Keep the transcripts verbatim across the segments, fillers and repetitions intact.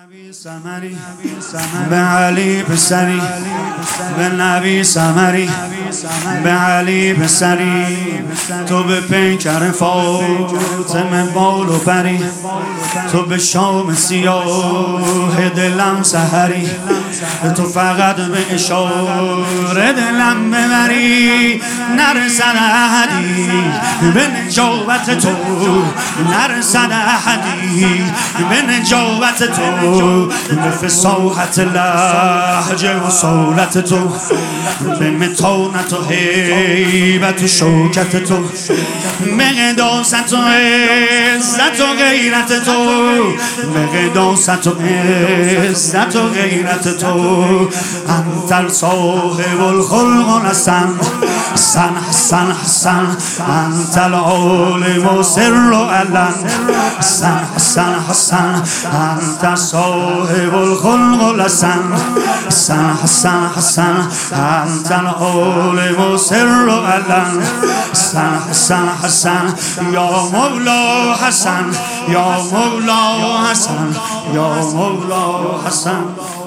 نبی سمری به علی پسری به نبی سمری به علی پسری تو به پیکر فاطمه بال و پری تو به شام سیاه دلم سحری تو فقط به اشاره دلم ببری نرسد احدی به نجابت تو نرسد احدی به نجابت تو به فصاحت لهجه و صولت تو به متانت و هیبت و شوکت تو به قداست و عزت و غیرت تو به قداست و عزت و غیرت تو انت صاحب الخلق و حسن حسن حسن حسن انت العالم و سر و علن حسن حسن حسن انت صاحب الخلق و حسن حسن حسن حسن انت العالم و سر و علن حسن حسن حسن یا مولا حسن یا مولا حسن یا مولا حسن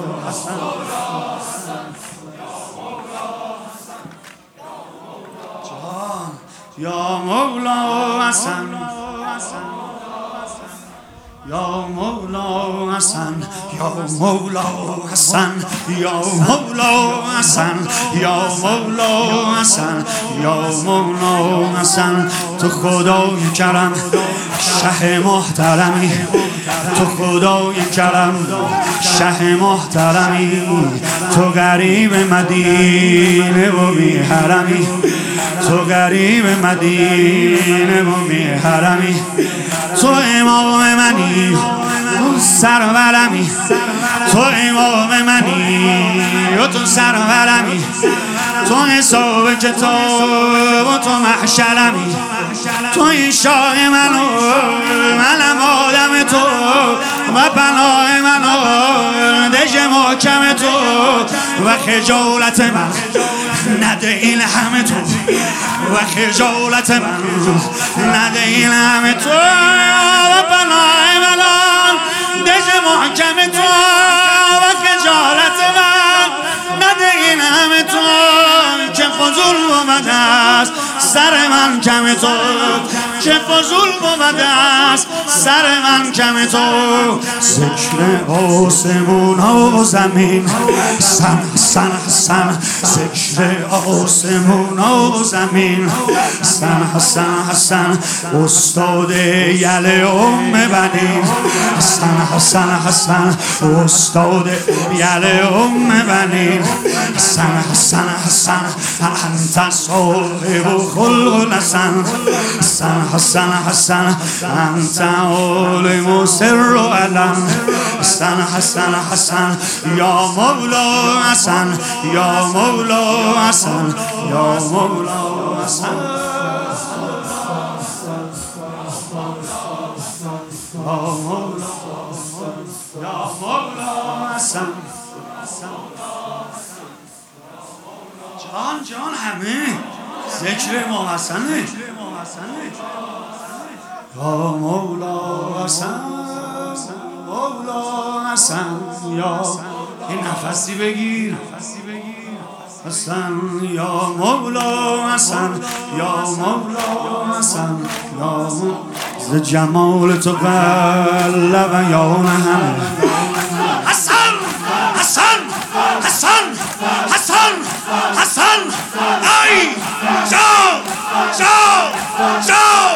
یا مولا حسن یا مولا حسن یا مولا حسن یا مولا حسن یا مولا حسن یا مولا حسن تو خدای کرم شه محترمی تو خدای کرم شه محترمی تو غریب مدینه و بی حرمی تو غریب مدینه و بی حرمی تو امام منی تو سرورمی تو امام منی و تو سرورمی تو حساب کتاب و تو محشرمی تو این شاه منو منم آدم تو و پناه منو دژ محکم تو و خجالت من نده این همه تو و خجالت من نده این همه تو و پناه من دژ محکم تو و خجالت من نده این همه تو که فضول بود است سر من کم تو که فضول بود است سر من کم تو ذکر آسمون و زمین سن سن سن ذکر آسمون و زمین سن حسن حسن استاد یل ام بنین سن حسن حسن استاد یل ام بنین سن حسن حسن انت صاحب خلق حسن حسن حسن حسن انت عالم و سر و علن حسن حسن حسن یا مولا حسن یا مولا حسن یا مولا حسن یا مولا یا مولا حسن جان جان همه ذکر ما حسنه یا مولا حسن مولا حسن یا این نفسی بگیر حسن یا مولا حسن یا مولا حسن یا ز جمال تو قلب یا همه حسن حسن حسن حسن حسن ای جا جا جا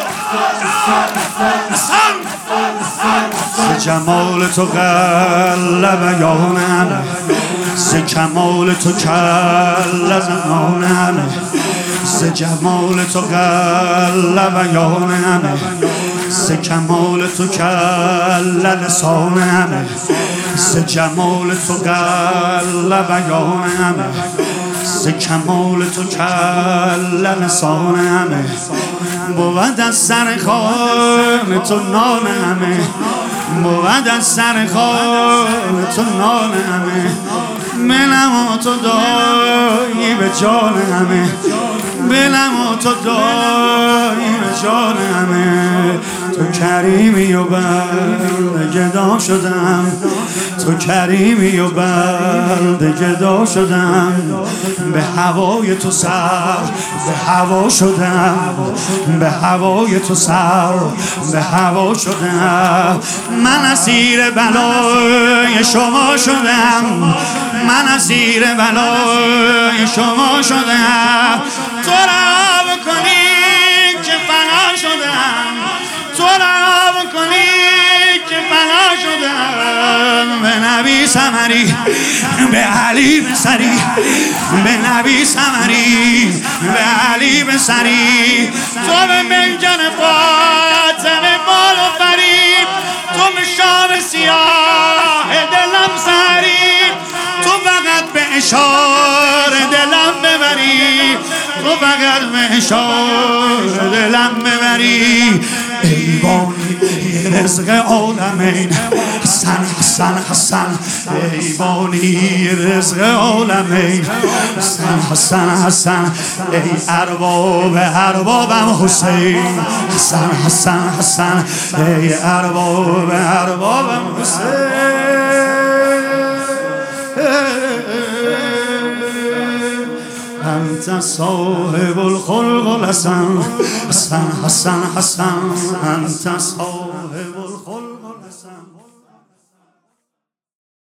حسن ز جمال تو قلب یا همه ز کمال تو کل زمان همه ز جمال تو قلب یا همه ز کمال تو کل لسان همه ز جمال تو قلب یا همه ز کمال تو کل لسان همه بود از سر خان تو نان همه بود از سر خان تو نان همه منم و تو دایی به جان همه بلم و تو دایی به جان همه تو کریمی و بنده گدا شدم، تو کریمی و بنده گدا شدم، به هوای تو سر به هوا شدم، به هوای تو سر به هوا شدم. من اسیر بلای شما شدم، من اسیر بلای شما شدم. تو رها بکنی که فنا شدم، تو رها بکنی که فنا شدم. به نبی ثمری به علی بسری، به نبی ثمری به علی بسری. تو به منجن فاطمه بال و فرید، تو به شام سیاه دلم سری، تو فقط به اشاره دلم ببری، تو فقط به اشاره دلم ببری. ای بانی رزق عالمین حسن حسن حسن، ای بانی رزق عالمین حسن حسن حسن. ای ارباب اربابم حسین حسن حسن حسن، ای ارباب اربابم حسین. انت صاحب الخلق الحسن حسن حسن حسن، انت صاحب